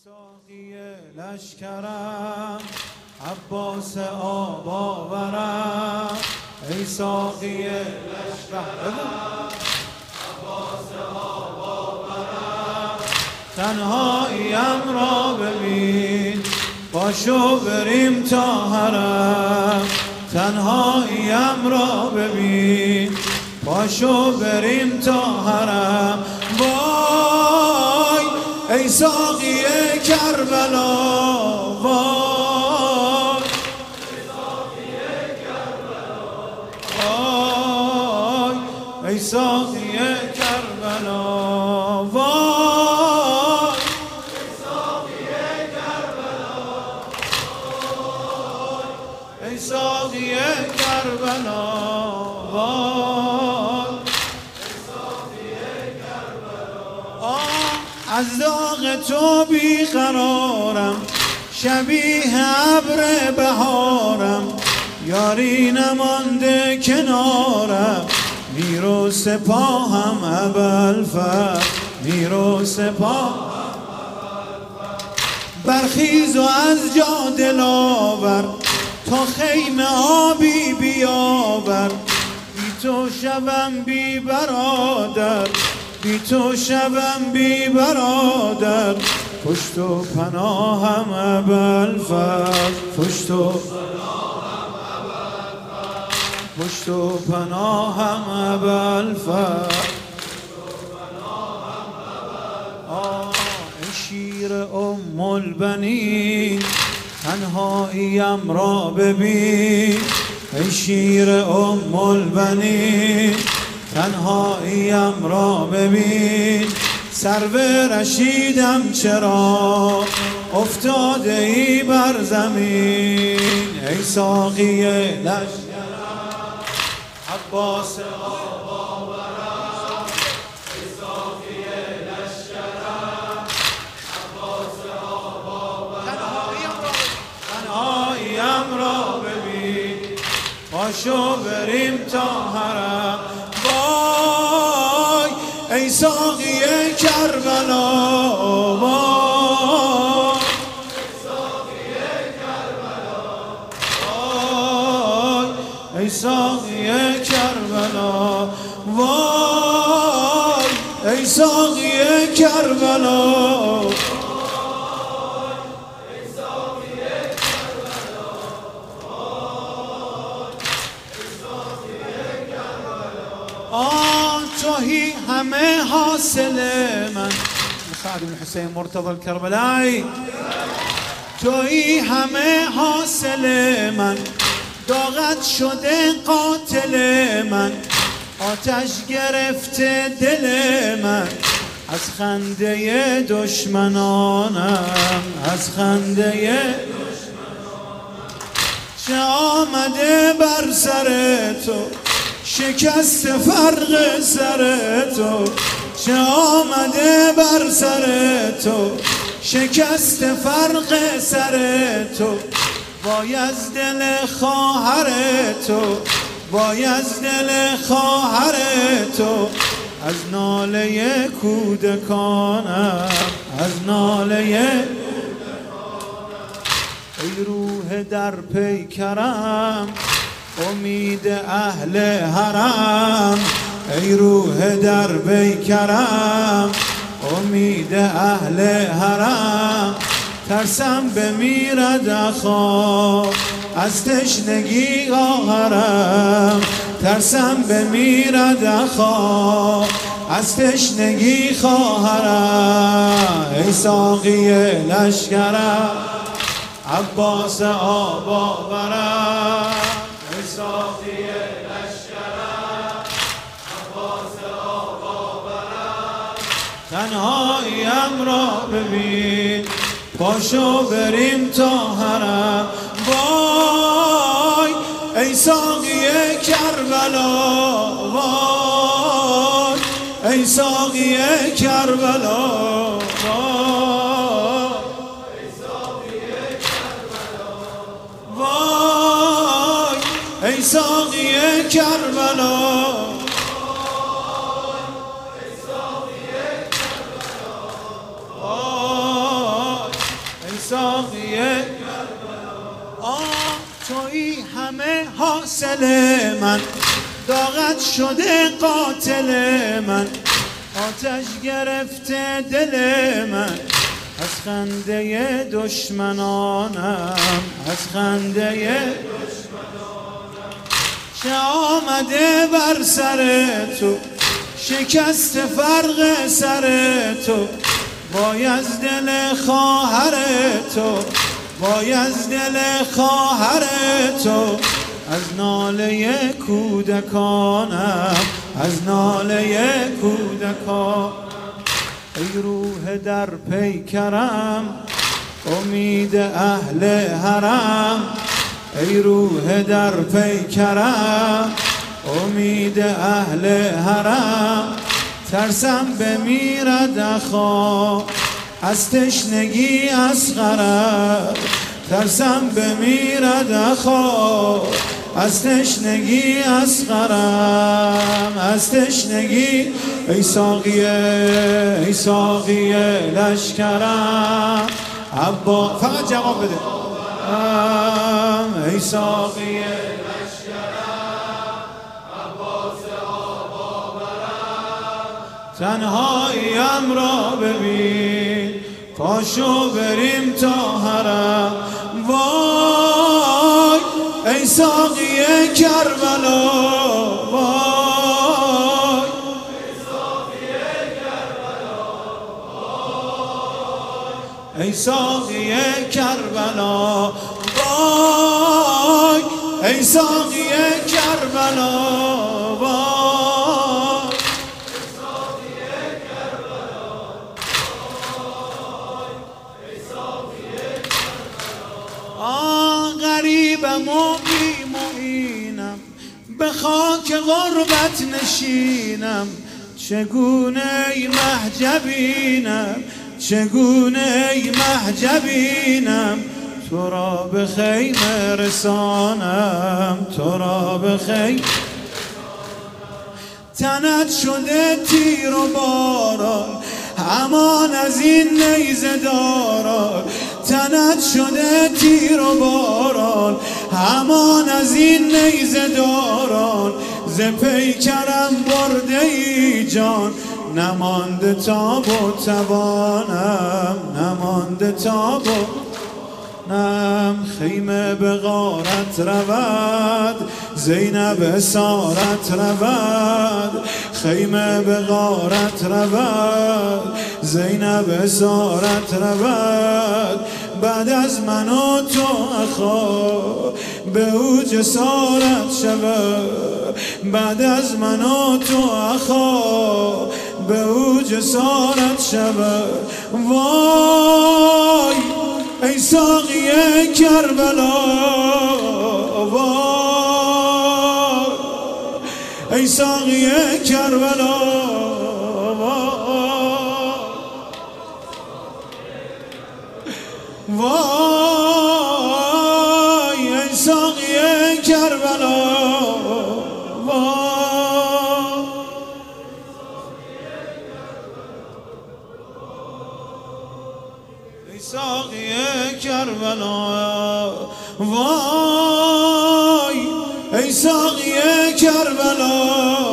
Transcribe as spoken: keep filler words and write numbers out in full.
ساقی لشکرم عباس آب آورم، ای ساقی لشکرم عباس آب آورم. تنهاییم را ببین، باشو بریم تا حرم. تنهاییم را ببین، باشو بریم تا حرم. وای ای ساقی کربلا، وای ای ساقی کربلا، وای ای ساقی کربلا، وای ای ساقی کربلا، وای ای ساقی کربلا، وای از داغ تو بیقرارم، شبیه ابر بهارم. یاری نمانده کنارم، میرو سپاهم ابوالفضل، میرو سپاهم ابوالفضل. برخیز و از جا دلاور، تا خیمه آبی بیاور. بی تو شبم بی برادر، بی تو شبم بی برادر. پشت و پناهم ابوالفضل، پشت و پناهم ابوالفضل، پشت و پناهم ابوالفضل. آه ای شیر ام البنین، تنهاییم را ببین. ای شیر ام البنین، تنهاییم را ببین. سرو رشیدم چرا افتاده ای بر زمین. ای ساقی لشکرم عباس آب آورم، ای ساقی لشکرم عباس آب آورم. تنهاییم را ببین، باشو بریم تا حرم. وای ای ساقی کربلا، وای ای ساقی کربلا، وای ای ساقی کربلا، وای ای ساقی کربلا. آه توهی همه حاصل من، مساعد بن حسین مرتضی الکربلایی. توهی همه حاصل من، داغت شده قاتل من. آتش گرفته دل من، از خنده دشمنانم، از خنده دشمنانم. چه آمده بر سر تو، شکست فرق سر تو. چه آمده بر سر تو، شکست فرق سر تو. وای از دل خواهر تو، وای از دل خواهر تو. از ناله کودکانم، از ناله کودکانم. ای روح در پیکرم، امید اهل حرم. ای روح در پیکرم، امید اهل حرم. ترسم بمیرد اخا، از تشنگی آهرم. ترسم بمیرد اخا، از تشنگی خواهرم. ای ساقی لشکرم عباس آب آورم، ای ساقی لشکرم عباس آب آورم. تنهاییم را ببین، پاشو بریم تا حرم. وای ای ساقی کربلا، وای ای ساقی کربلا، وای ای ساقی کربلا، وای ای ساقی کربلا. ای ساقی کربلا، ساقی آه تویی همه حاصل من، داغت شده قاتل من، آتش گرفته دل من از خنده دشمنانم، از خنده دشمنانم. چه آمده بر سر تو شکست فرق سر تو، وای از دل خواهر تو، وای از دل خواهر تو، از ناله کودکانم، از ناله کودکان. ای روح در پیکرم امید اهل حرم، ای روح در پیکرم امید اهل حرم. ترسم بمیرد اخا از تشنگی اصغرم، ترسم بمیرد اخا از تشنگی اصغرم، از تشنگی. ای ساقی ای ساقی لشکرم عبا فقط جواب بده. ای ساقی تنهاییم را ببین، پاشو بریم تا حرم. وای ای ساقی کربلا، وای ای ساقی کربلا، وای ای ساقی کربلا، وای ای ساقی کربلا، وای غریبم و بی معینم، به خاک غربت نشینم. چگونه ای محجبینم، چگونه ای محجبینم. تو را به خیمه رسانم، تو را به خیمه تنت شده تیر و باران، همان از این نیزه داران. تنت شده تیر و باران، همان از این نیزه داران. ز پیکرم برده ای جان، نمانده تاب و توانم، نمانده تاب و نم. خیمه به غارت رود، زینب اسارت رود. خیمه به غارت رود، زینب اسارت رود. بعد از من و تو اخا به او جسارت شود. بعد از من و تو اخا به او جسارت شود. وای ای ساقی کربلا، وای ای ساقی کربلا، وای ای ساقی کربلا، وای ای ساقی کربلا، وای ای ساقی کربلا.